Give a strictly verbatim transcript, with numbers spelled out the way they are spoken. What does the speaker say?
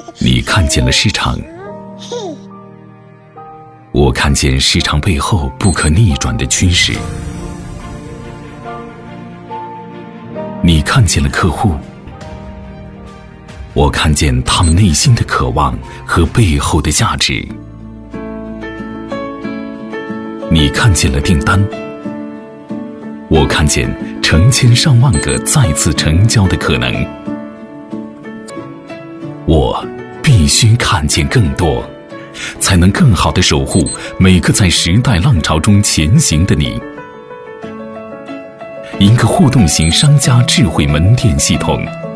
你看见了市场，我看见市场背后不可逆转的趋势。你看见了客户，我看见他们内心的渴望和背后的价值。你看见了订单，我看见成千上万个再次成交的可能。我必须看见更多，才能更好地守护每个在时代浪潮中前行的你。一个互动型商家智慧门店系统，